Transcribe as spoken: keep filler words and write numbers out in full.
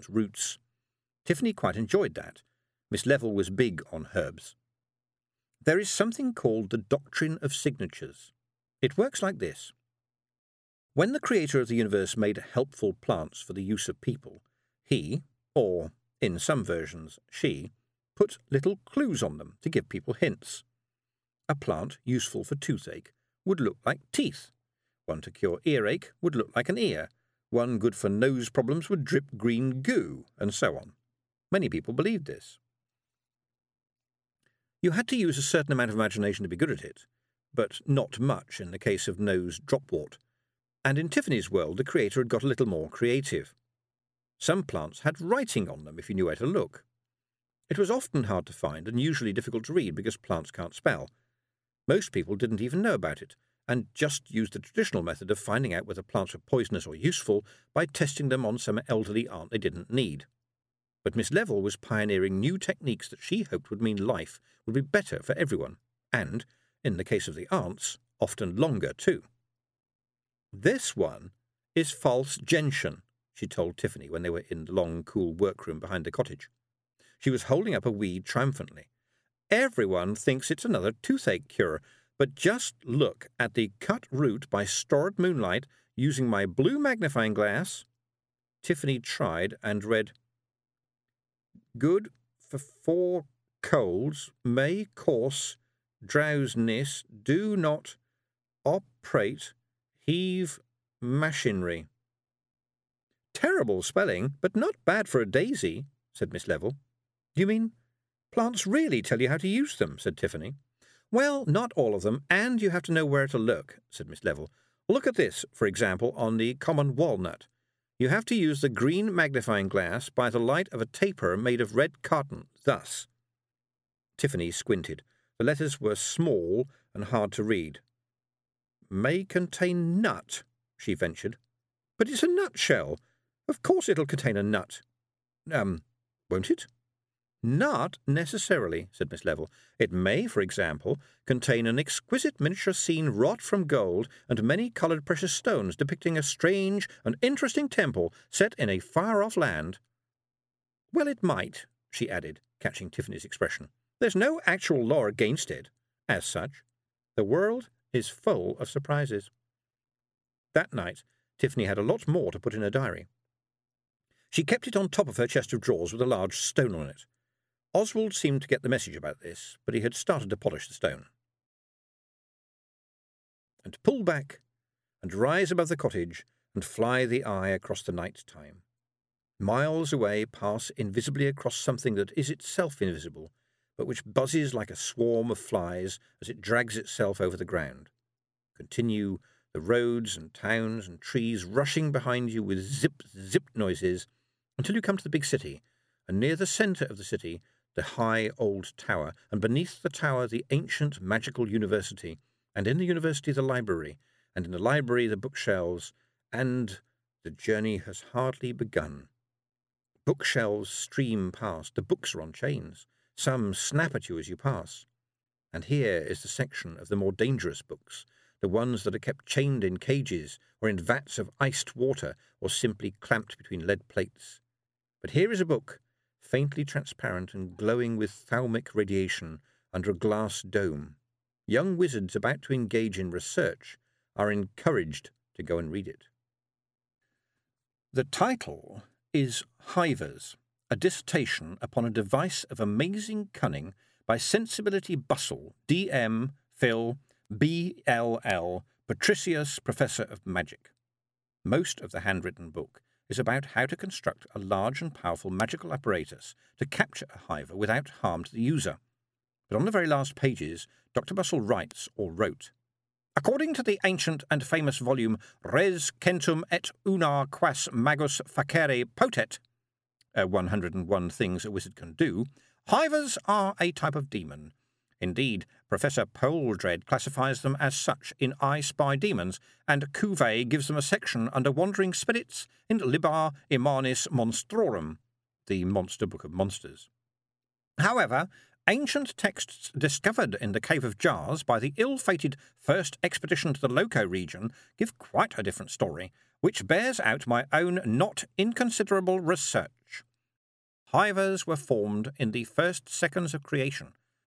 plant roots. Tiffany quite enjoyed that. Miss Level was big on herbs. There is something called the doctrine of signatures. It works like this. When the creator of the universe made helpful plants for the use of people, he, or, in some versions, she, put little clues on them to give people hints. A plant useful for toothache would look like teeth. One to cure earache would look like an ear. One good for nose problems would drip green goo, and so on. Many people believed this. You had to use a certain amount of imagination to be good at it, but not much in the case of nose dropwort. And in Tiffany's world, the creator had got a little more creative. Some plants had writing on them if you knew where to look. It was often hard to find and usually difficult to read because plants can't spell. Most people didn't even know about it, and just used the traditional method of finding out whether plants were poisonous or useful by testing them on some elderly aunt they didn't need. But Miss Level was pioneering new techniques that she hoped would mean life would be better for everyone, and, in the case of the aunts, often longer too. This one is false gentian, she told Tiffany when they were in the long, cool workroom behind the cottage. She was holding up a weed triumphantly. Everyone thinks it's another toothache cure, but just look at the cut root by Stored Moonlight using my blue magnifying glass. Tiffany tried and read, Good for four colds, may cause drowsiness, do not operate, heave machinery. Terrible spelling, but not bad for a daisy, said Miss Level. You mean plants really tell you how to use them, said Tiffany. Well, not all of them, and you have to know where to look, said Miss Level. Look at this, for example, on the common walnut. You have to use the green magnifying glass by the light of a taper made of red cotton, thus. Tiffany squinted. The letters were small and hard to read. May contain nut, she ventured. But it's a nutshell. Of course it'll contain a nut. Um, won't it? Not necessarily, said Miss Level. It may, for example, contain an exquisite miniature scene wrought from gold and many-coloured precious stones depicting a strange and interesting temple set in a far-off land. Well, it might, she added, catching Tiffany's expression. There's no actual law against it. As such, the world is full of surprises. That night, Tiffany had a lot more to put in her diary. She kept it on top of her chest of drawers with a large stone on it. Oswald seemed to get the message about this, but he had started to polish the stone. And pull back, and rise above the cottage, and fly the eye across the night time. Miles away pass invisibly across something that is itself invisible, but which buzzes like a swarm of flies as it drags itself over the ground. Continue the roads and towns and trees rushing behind you with zip-zip noises until you come to the big city, and near the centre of the city, the high old tower, and beneath the tower the ancient magical university, and in the university the library, and in the library the bookshelves, and the journey has hardly begun. Bookshelves stream past, the books are on chains. Some snap at you as you pass. And here is the section of the more dangerous books, the ones that are kept chained in cages or in vats of iced water or simply clamped between lead plates. But here is a book, faintly transparent and glowing with thalamic radiation under a glass dome. Young wizards about to engage in research are encouraged to go and read it. The title is Hivers, a dissertation upon a device of amazing cunning by Sensibility Bustle, D M Phil, B L L, Patricius, Professor of Magic. Most of the handwritten book is about how to construct a large and powerful magical apparatus to capture a hiver without harm to the user. But on the very last pages, Doctor Bustle writes, or wrote, According to the ancient and famous volume Res Centum et Una Quas Magus Facere Potet, uh, one hundred and one Things a Wizard Can Do, hivers are a type of demon. Indeed, Professor Poledred classifies them as such in I Spy Demons, and Cuvée gives them a section under Wandering Spirits in Liber Immanis Monstrorum, the Monster Book of Monsters. However, ancient texts discovered in the Cave of Jars by the ill-fated first expedition to the Loco region give quite a different story, which bears out my own not inconsiderable research. Fivers were formed in the first seconds of creation,